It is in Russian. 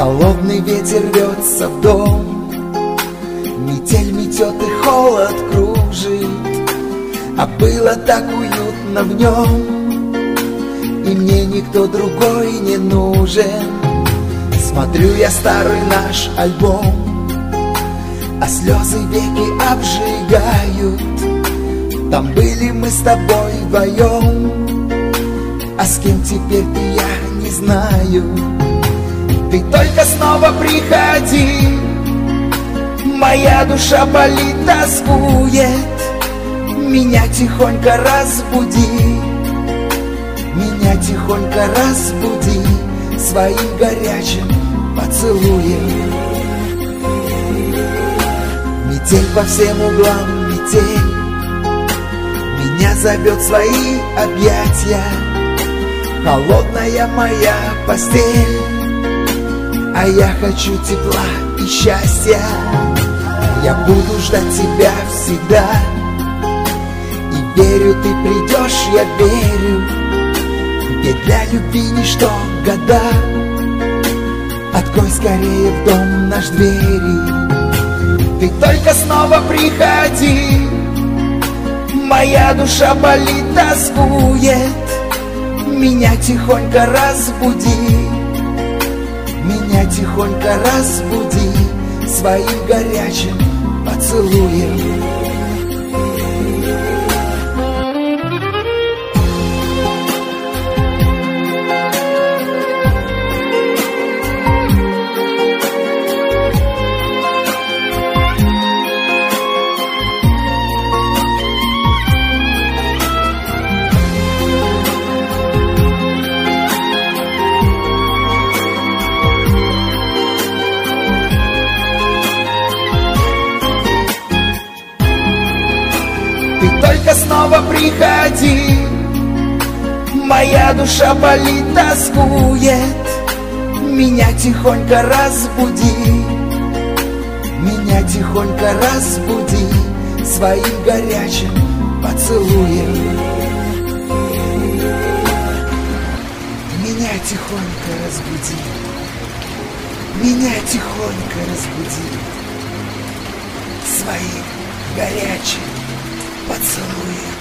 Холодный ветер рвется в дом, метель метет и холод кружит, а было так уютно в нем, и мне никто другой не нужен. Смотрю я старый наш альбом, а слезы веки обжигают. Там были мы с тобой вдвоем, а с кем теперь ты, я не знаю. Ты только снова приходи, моя душа болит, тоскует. Меня тихонько разбуди, меня тихонько разбуди своим горячим поцелуем. Метель по всем углам, метель меня зовет в свои объятия. Холодная моя постель, а я хочу тепла и счастья. Я буду ждать тебя всегда, и верю, ты придешь, я верю. Ведь для любви ничто года. Открой скорее в дом наш двери. Ты только снова приходи, моя душа болит, тоскует. Меня тихонько разбуди, меня тихонько разбуди своим горячим поцелуем. Ты только снова приходи, моя душа болит, тоскует. Меня тихонько разбуди, меня тихонько разбуди своим горячим поцелуем. Меня тихонько разбуди, меня тихонько разбуди своим горячим поцелуем.